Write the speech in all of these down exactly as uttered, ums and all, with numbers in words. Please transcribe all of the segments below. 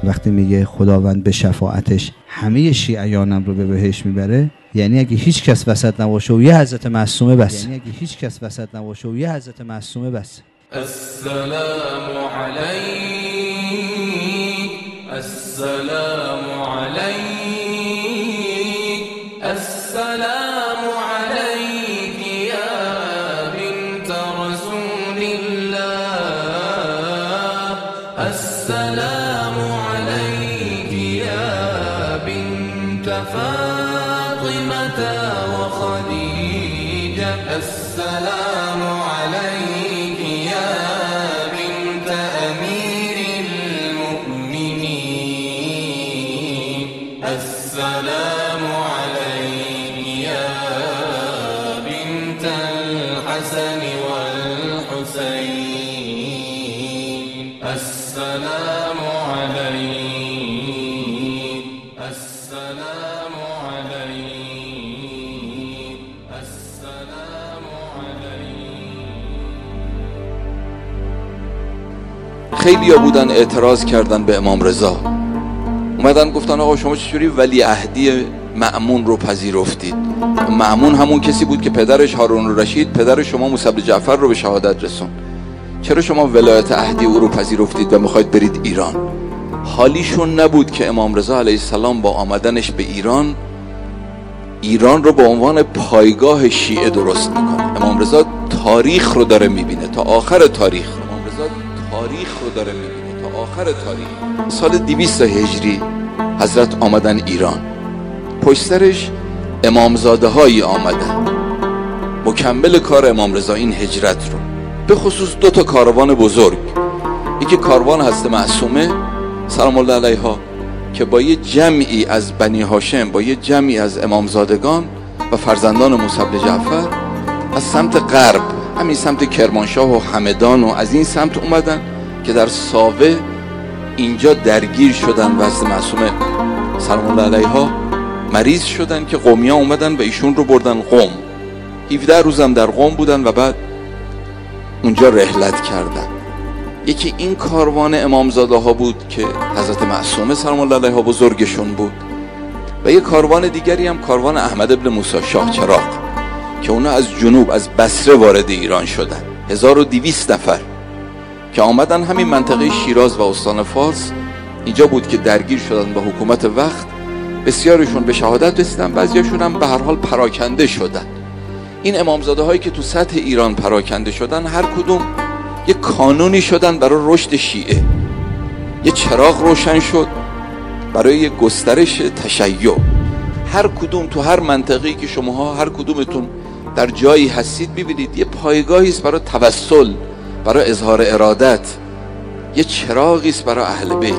وقتی میگه خداوند به شفاعتش همه شیعیانم رو به بهشت میبره، یعنی اگه هیچ کس وسط نباشه و یه حضرت معصومه بس، یعنی اگه هیچ کس وسط نباشه و یه حضرت معصومه بس. السلام علیک، السلام علیک، السلام علیک یا بنت رسول الله، السلام علیک یا بنت فاطمة و خدیجة، السلام علیک یا بنت امیر المؤمنین، السلام علیک یا بنت الحسن والحسین، السلام علیک، السلام علیک، السلام علیک. خیلیا بودن اعتراض کردن به امام رضا، اومدن گفتن آقا شما چجوری ولی عهدی مأمون رو پذیرفتید؟ مأمون همون کسی بود که پدرش هارون الرشید پدر شما موسی بن جعفر رو به شهادت رسون، چرا شما ولایت عهدی او رو پذیرفتید و میخواید برید ایران؟ حالیشون نبود که امام رضا علیه السلام با آمدنش به ایران ایران رو به عنوان پایگاه شیعه درست میکنه. امام رضا تاریخ رو داره میبینه تا آخر تاریخ، امام رضا تاریخ رو داره میبینه تا آخر تاریخ. سال دویست هجری حضرت آمدن ایران، پشت سرش امامزاده هایی آمدن مکمل کار امام رضا این هجرت رو، به خصوص دو تا کاروان بزرگ. یکی کاروان حضرت معصومه سلام الله علیها که با یه جمعی از بنی هاشم، با یه جمعی از امامزادگان و فرزندان موسی بن جعفر از سمت غرب، همین سمت کرمانشاه و همدان و از این سمت اومدن که در ساوه اینجا درگیر شدن و حضرت معصومه سلام الله علیها مریض شدن که قومی ها اومدن و ایشون رو بردن قم. هفده روزم در قم بودن و بعد اونجا رحلت کردن. یکی این کاروان امامزاده ها بود که حضرت معصومه سلام الله علیها بزرگشون بود، و یک کاروان دیگری هم کاروان احمد ابن موسی شاه چراغ که اونا از جنوب از بصره وارد ایران شدن، هزار و دویست نفر که آمدن همین منطقه شیراز و استان فارس. اینجا بود که درگیر شدن با حکومت وقت، بسیارشون به شهادت رسیدن، بعضیاشون هم به هر حال پراکنده شدن. این امامزاده هایی که تو سطح ایران پراکنده شدن هر کدوم یه کانونی شدن برای رشد شیعه، یه چراغ روشن شد برای یه گسترش تشیع. هر کدوم تو هر منطقه‌ای که شماها هر کدومتون در جایی هستید ببینید یه پایگاهی است برای توسل، برای اظهار ارادت، یه چراغی است برای اهل بیت.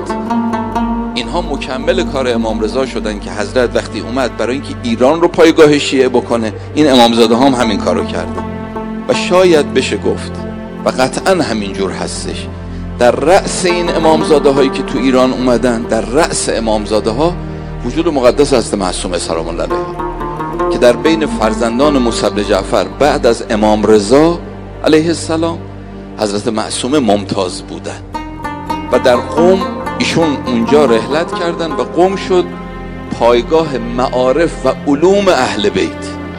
اینها مکمل کار امام رضا شدن که حضرت وقتی اومد برای اینکه ایران رو پایگاه شیعه بکنه، این امامزاده هم همین کارو کردن. و شاید بشه گفت و قطعا همینجور هستش، در رأس این امامزاده هایی که تو ایران اومدن، در رأس امامزاده ها وجود مقدس حضرت معصومه سلام الله علیها که در بین فرزندان موسی بن جعفر بعد از امام رضا علیه السلام حضرت معصومه ممتاز بودن. و در قم ایشون اونجا رحلت کردن و قم شد پایگاه معارف و علوم اهل بیت.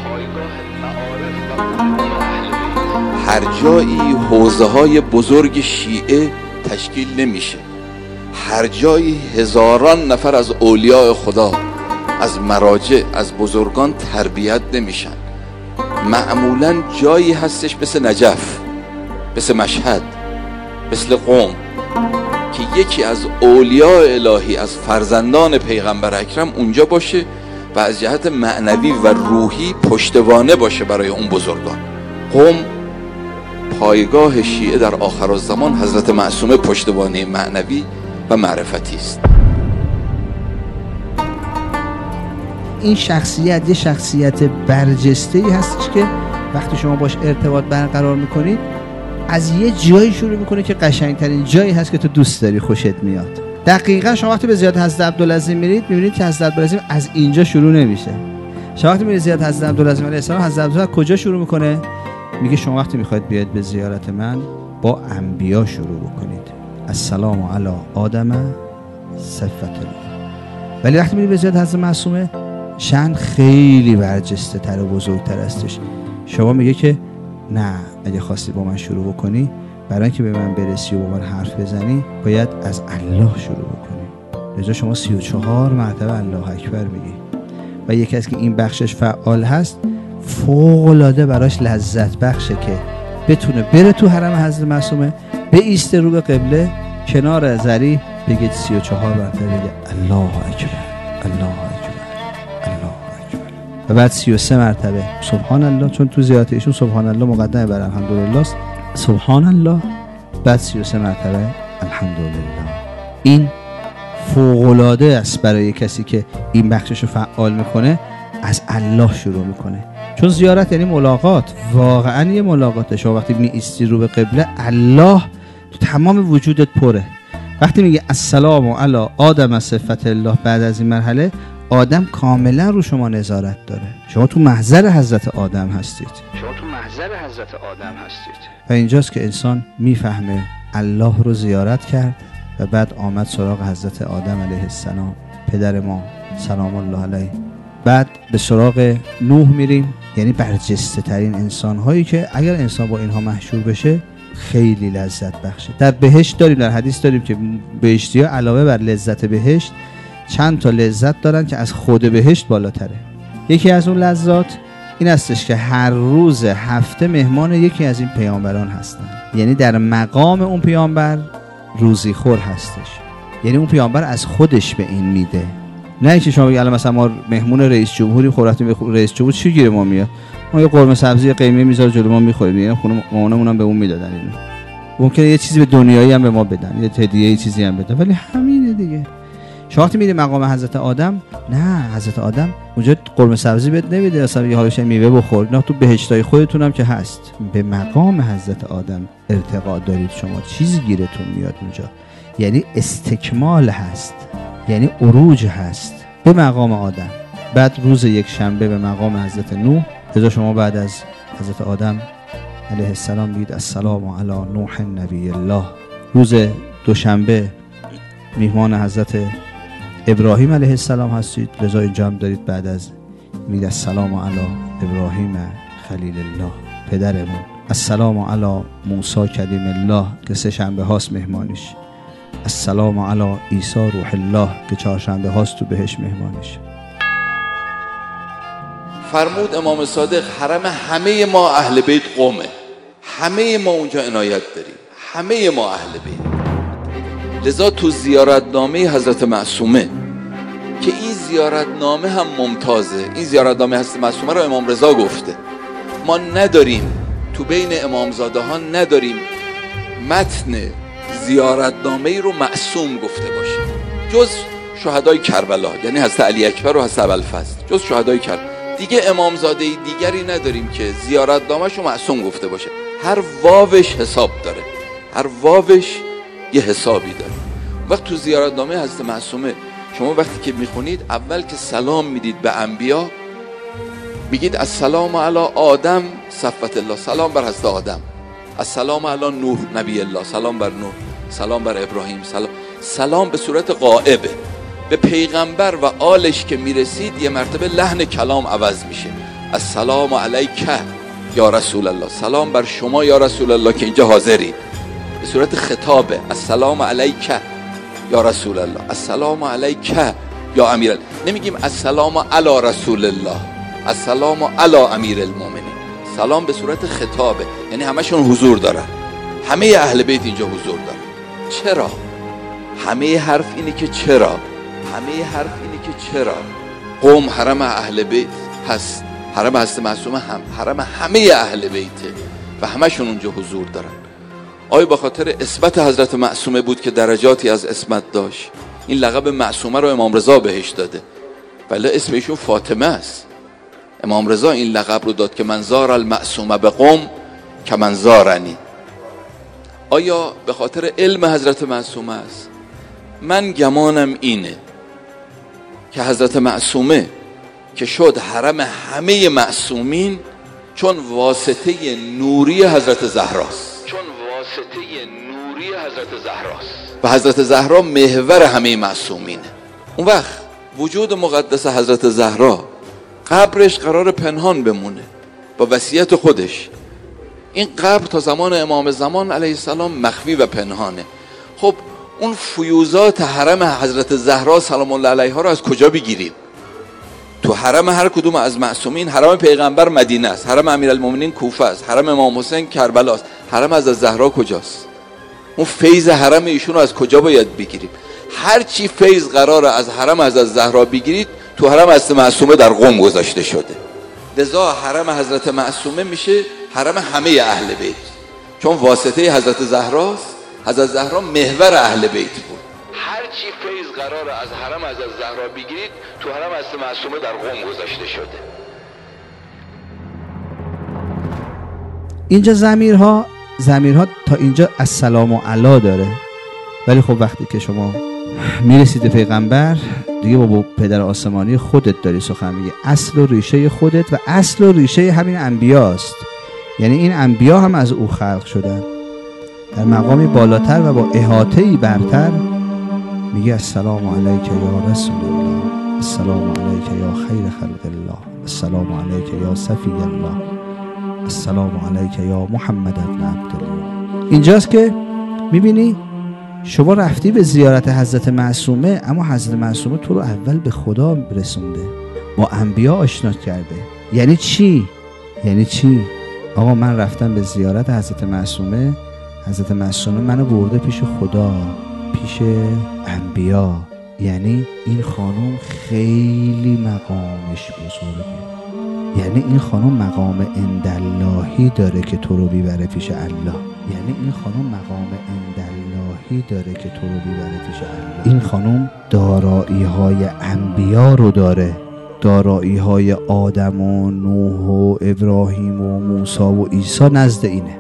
هر جایی حوزه های بزرگ شیعه تشکیل نمیشه، هر جایی هزاران نفر از اولیاء خدا، از مراجع، از بزرگان تربیت نمیشن. معمولا جایی هستش مثل نجف، مثل مشهد، مثل قم که یکی از اولیاء الهی از فرزندان پیغمبر اکرم اونجا باشه و از جهت معنوی و روحی پشتوانه باشه برای اون بزرگان. قم پایگاه شیعه در آخر الزمان حضرت معصومه پشتوانه معنوی و معرفتی است. این شخصیت یه شخصیت برجسته‌ای هستش که وقتی شما باش ارتباط برقرار میکنید از یه جایی شروع میکنه که قشنگترین جایی هست که تو دوست داری، خوشت میاد. دقیقاً شما وقتی به زیارت حضرت عبدالعظیم میرید میبینید که حضرت عبدالعظیم از اینجا شروع نمیشه. شما وقتی میرید زیارت حضرت عبدالعظیم علیه السلام، حضرت عبدالعظیم کجا شروع میکنه؟ میگه شما وقتی میخواید بیاید به زیارت من با انبیا شروع بکنید. السلام علی آدم صفت الله. ولی وقتی میری به زیارت حضرت معصومه شأن خیلی برجسته تر و بزرگتر هستش. شما میگه که نه اگه خواستی با من شروع بکنی، برای اینکه به من برسی و با من حرف بزنی باید از الله شروع بکنی. لذا شما سی و چهار مرتبه الله اکبر میگی و یکی از که این بخشش فعال هست فوق‌العاده براش لذت بخشه که بتونه بره تو حرم حضرت معصومه، به ایسته رو به قبله، کنار زری بگید سی و چهار مرتبه بگه الله اکبر الله اکبر الله اکبر و بعد سی و سه مرتبه سبحان الله، چون تو زیارت ایشون سبحان الله مقدمه بر الحمدلله است، سبحان الله، بعد سی و سه مرتبه الحمدلله. این فوق‌العاده است برای کسی که این بخشش رو فعال میکنه، از الله شروع میکنه. چون زیارت یعنی ملاقات، واقعا یه ملاقاته. شما وقتی می ایستی رو به قبله، الله تو تمام وجودت پره. وقتی میگه السلام علی آدم صفت الله، بعد از این مرحله آدم کاملا رو شما نظارت داره. شما تو محضر حضرت آدم هستید. شما تو محضر حضرت آدم هستید. و اینجاست که انسان میفهمه الله رو زیارت کرد و بعد آمد سراغ حضرت آدم علیه السلام، پدر ما سلام الله علیه. بعد به سراغ نوح میریم، یعنی برجسته ترین انسان هایی که اگر انسان با اینها محشور بشه خیلی لذت بخشه. در بهشت داریم، در حدیث داریم که بهشتی ها علاوه بر لذت بهشت چند تا لذت دارن که از خود بهشت بالاتره. یکی از اون لذات این هستش که هر روز هفته مهمان یکی از این پیامبران هستن، یعنی در مقام اون پیامبر روزی خور هستش، یعنی اون پیامبر از خودش به این میده. نه اینکه شما بگید الان مثلا ما مهمون رئیس جمهوری خورتیم به رئیس جمهور چی گیره ما میاد، ما یه قرمه سبزی قیمه میذاره جلو ما میخوریم، یعنی خونه مامانمون هم به اون میدادن. اینو ممکنه یه چیزی به دنیایی هم به ما بدن، یه هدیه چیزی هم بدن، ولی همینه دیگه. شما وقتی میری مقام حضرت آدم، نه حضرت آدم اونجا قرمه سبزی بهت نمیده، اصلا یه حالش میوه بخور، نه تو بهشتای خودتون هم که هست. به مقام حضرت آدم ارتقا دارید شما، چیزی گیرتون میاد اونجا، یعنی استکمال هست، یعنی عروج هست به مقام آدم. بعد روز یک شنبه به مقام حضرت نوح، لذا شما بعد از حضرت آدم علیه السلام بگید السلام علی نوح نبی الله. روز دوشنبه میهمان حضرت ابراهیم علیه السلام هستید، لذا اینجا هم دارید بعد از میگید السلام علی ابراهیم خلیل الله پدرمون، السلام علی موسی کلیم الله که سه شنبه هاست مهمانش، السلام علی عیسی روح الله که چهارشنبه هاست تو بهش مهمانش. فرمود امام صادق حرم همه ما اهل بیت قومه، همه ما اونجا عنایت داریم، همه ما اهل بیت. لذا تو زیارتنامه حضرت معصومه که این زیارتنامه هم ممتازه، این زیارتنامه حضرت معصومه رو امام رضا گفته، ما نداریم تو بین امامزاده ها نداریم متن زیارتنامه رو معصوم گفته باشه جز شهدای کربلا، یعنی حضرت علی اکبر و حضرت ابوالفضل، جز شهدای کربلا. دیگه امامزاده دیگری نداریم که زیارتنامه‌ش رو معصوم گفته باشه. هر واوش حساب داره، هر واوش یه حسابی داره. وقت تو زیارتنامه حضرت معصومه شما وقتی که میخونید اول که سلام میدید به انبیا میگید السلام علی آدم صفت الله، سلام بر حضرت آدم، السلام علی نوح نبی الله، سلام بر نوح، سلام بر ابراهیم، سلام. سلام به صورت غائبه. به پیغمبر و آلش که میرسید یه مرتبه لحن کلام عوض میشه، السلام علیک یا رسول الله، سلام بر شما یا رسول الله که اینجا حاضرید، به صورت خطابه، السلام علیک یا رسول الله، السلام علیک یا امیر الله. نمیگیم السلام علی رسول الله، السلام علی امیر المؤمنین. سلام به صورت خطابه، یعنی همشون حضور دارن، همه اهل بیت اینجا حضور دارن. چرا؟ همه حرف اینه که چرا؟ همه حرف اینه که چرا؟ قوم حرم اهل بیت هست، حرم حضرت معصومه هم حرم همه اهل بیته و همشون اونجا حضور دارن. آیا به خاطر عصمت حضرت معصومه بود که درجاتی از عصمت داشت؟ این لقب معصومه رو امام رضا بهش داده، ولی اسم ایشون فاطمه است. امام رضا این لقب رو داد که من زار المعصومه به قوم که من زارنی. آیا به خاطر علم حضرت معصومه است؟ من گمانم اینه که حضرت معصومه که شد حرم همه معصومین چون واسطه نوری حضرت زهراست، چون واسطه نوری نوری حضرت زهراست و حضرت زهرا محور همه معصومینه. اون وقت وجود مقدس حضرت زهرا قبرش قرار پنهان بمونه با وصیت خودش. این قبر تا زمان امام زمان علیه السلام مخفی و پنهانه. خب اون فیوزات حرم حضرت زهرا سلام الله علیها رو از کجا بگیریم؟ تو حرم هر کدوم از معصومین، حرم پیغمبر مدینه است، حرم امیرالمومنین کوفه است، حرم امام حسین کربلا است، حرم حضرت زهرا کجاست؟ اون فیض حرم ایشون رو از کجا باید بگیریم؟ هر چی فیض قراره از حرم حضرت زهرا بگیرید تو حرم حضرت معصومه در قم گذاشته شده. لذا حرم حضرت معصومه میشه حرم همه اهل بیت، چون واسطه حضرت زهراست. حضرت زهرا محور اهل بیت بود. هر چی فیض قراره از حرم حضرت زهرا بگیرید تو حرم حضرت معصومه در قم گذاشته شده. اینجا ضمیرها ضمیرها تا اینجا السلام علی داره، ولی خب وقتی که شما میرسید به پیغمبر دیگه با پدر آسمانی خودت داری سخن میگی. اصل و ریشه خودت و اصل و ریشه همین انبیاست. یعنی این انبیا هم از او خلق شدن. در مقامی بالاتر و با احاطه‌ای برتر میگه السلام علیک یا رسول الله، السلام علیک یا خیر خلق الله، السلام علیک یا صفی الله، السلام علیک یا محمد ابن عبدالله. اینجاست که میبینی شما رفتی به زیارت حضرت معصومه، اما حضرت معصومه تو رو اول به خدا رسونده، با انبیا آشنا کرده. یعنی چی؟ یعنی چی؟ آقا من رفتم به زیارت حضرت معصومه، حضرت معصومه منو برده پیش خدا، پیش انبیا. یعنی این خانم خیلی مقامش بزرگه. یعنی این خانم مقام عنداللهی داره که تو رو بیبره پیش الله. یعنی این خانم مقام عنداللهی داره که تو رو بیبره پیش الله. این خانم دارایی های انبیا رو داره، دارایی های آدم و نوح و ابراهیم و موسی و عیسی نزد اینه.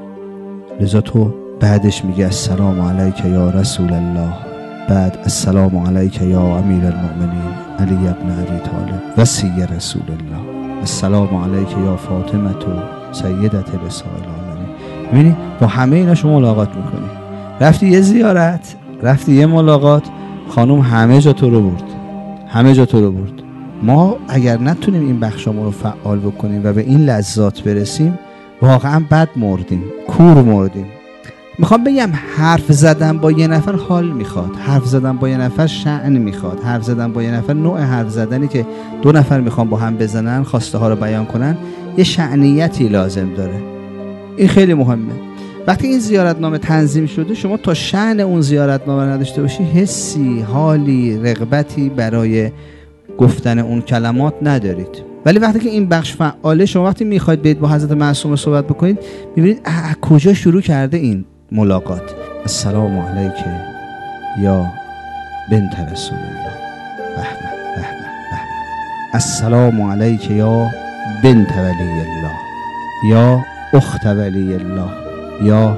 لذا تو بعدش میگه السلام علیک یا رسول الله، بعد السلام علیک یا امیر المؤمنین علی ابن ابی طالب وصی رسول الله، السلام علیک یا فاطمه تو سیدت نساء العالمین. ببینی با همه اینا شما ملاقات میکنی. رفتی یه زیارت، رفتی یه ملاقات، خانوم همه جا تو رو برد، همه جا تو رو برد. ما اگر نتونیم این بخشامون رو فعال بکنیم و به این لذات برسیم واقعا بد مردیم، کور مردیم. میخوام بگم حرف زدن با یه نفر حال میخواد، حرف زدن با یه نفر شأن میخواد، حرف زدن با یه نفر نوع حرف زدنی که دو نفر میخوان با هم بزنن، خواسته ها رو بیان کنن، یه شأنیتی لازم داره. این خیلی مهمه. وقتی این زیارتنامه تنظیم شده شما تا شأن اون زیارتنامه نداشته باشی حسی، حالی، رغبتی برای گفتن اون کلمات ندارید. ولی وقتی که این بخش فعاله، شما وقتی میخواید برید با حضرت معصومه صحبت بکنید میبینید کجا شروع کرده این ملاقات. السلام علیک یا بنت رسول الله، به به به به. السلام علیک یا بنت ولی الله، یا اخت ولی الله، یا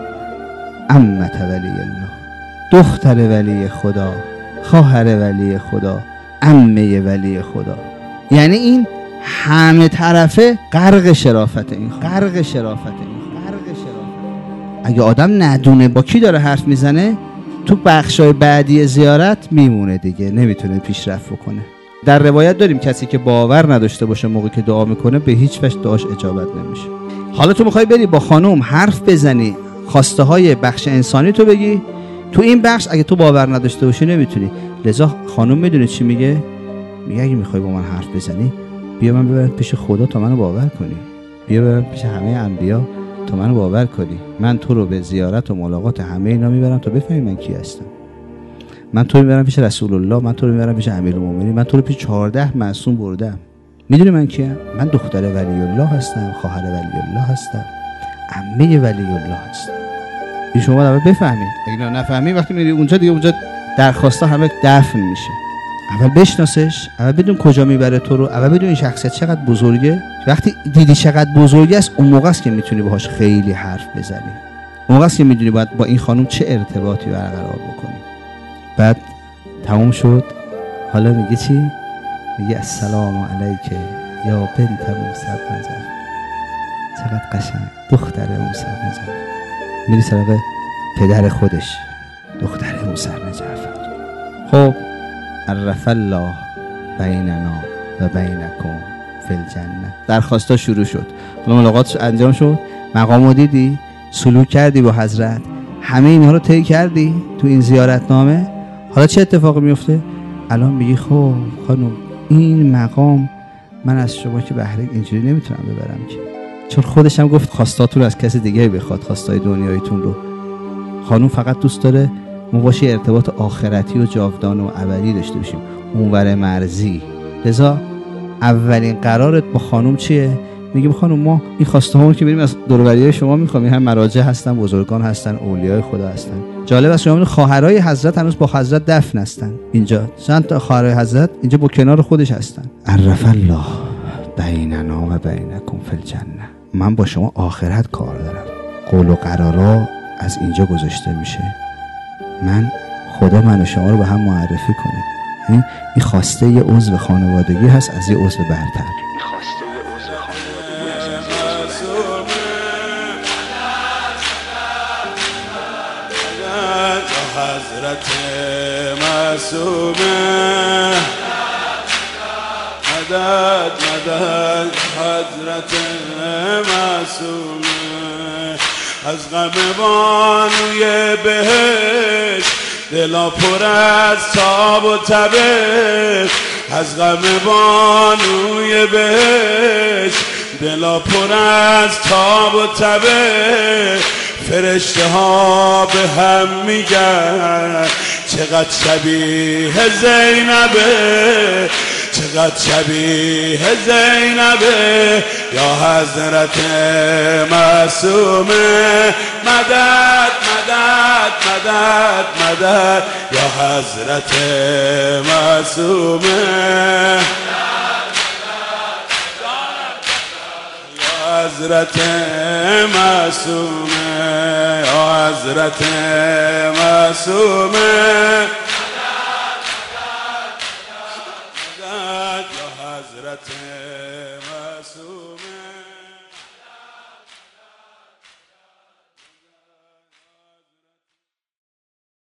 عمت ولی الله، دختر ولی خدا، خواهر ولی خدا، عمه ولی خدا. یعنی این همه طرفه غرق شرافت این خانم، غرق شرافت این غرق شرافت. اگه آدم ندونه با کی داره حرف میزنه تو بخشای بعدی زیارت میمونه دیگه، نمیتونه پیشرفت بکنه. در روایت داریم کسی که باور نداشته باشه موقعی که دعا میکنه به هیچ وجه دعاش اجابت نمیشه. حالا تو میخوای بری با خانم حرف بزنی، خواسته های بخش انسانی تو بگی، تو این بخش اگه تو باور نداشته باشی نمیتونی. لذا خانم میدونه چی میگه؟ میگه اگه میخوای با من حرف بزنی بیا من ببرم پیش خدا تا منو باور کنی، بیا ببرم پیش همه انبیا تا منو باور کنی. من تو رو به زیارت و ملاقات همه اینا میبرم تا بفهمی من کی هستم. من تو رو میبرم پیش رسول الله، من تو رو میبرم پیش امیرالمومنین، من تو رو پیش چهارده معصوم بردم. میدونی من کیم؟ من دختر ولی الله هستم، خواهر ولی الله هستم، عمه ولی الله هستم. این شما اول بفهمید. اگه نفهمی وقتی میری اونجا دیگه اونجا درخواستا همه دفن میشه. اول بشناسش، اول بدون کجا میبره تو رو، اول بدون این شخصیت چقدر بزرگه. وقتی دیدی چقدر بزرگه است اون موقع است که میتونی باهاش خیلی حرف بزنی. اون موقع است که میدونی باید با این خانم چه ارتباطی برقرار بکنی. بعد تموم شد، حالا میگه چی؟ میگه السلام علیک یا بنت موسی بن نجر. چقدر قشنگ، دختر موسی بن نجر. میری سراغ پدر خودش. دختر موسیم جعفر. خب عرف الله بیننا و بینکم فی الجنه. درخواستا شروع شد، حالا ملاقات انجام شد، مقامو دیدی، سلوک کردی با حضرت، همه اینها رو طی کردی تو این زیارتنامه. حالا چه اتفاقی میفته؟ الان میگی خب خانم این مقام من از شما که بهره اینجوری نمیتونم ببرم که، چون خودش هم گفت خواستاتون از کسی دیگه بخواد، خواستای دنیایتون رو. خانم فقط دوست داره ما باشه ارتباط آخرتی و جاودانه و ابدی داشته باشیم، اونور مرزی. لذا اولین قرارت با خانم چیه؟ میگیم خانم ما این خواسته هامون که بریم از دوروبریای شما میخوام، این هم مراجع هستن، بزرگان هستن، اولیای خدا هستن. جالب است شما خواهرای حضرت هنوز با حضرت دفن هستن اینجا، چند تا خواهرای حضرت اینجا با کنار خودش هستن. عرف الله بیننا و بینکم فی الجنه. من با شما آخرت کار دارم، قول و قرارا از اینجا گذاشته میشه. من خدا من و شما رو به هم معرفی کنه. یعنی این خواسته یه عضو خانوادگی هست از یه عضو برتر. حضرت معصومه مدد مدد حضرت معصومه. از غم بانوی بهش دلا پر از تاب و تبش، از غم بانوی بهش دلا پر از تاب و تبش. فرشته ها به هم میگن چقدر شبیه زینبه، چقدر شبیه زینبه. یا حضرت معصومه مدد مدد مدد مدد. یا حضرت معصومه حضرت معصومه. یا حضرت معصومه یا حضرت معصومه.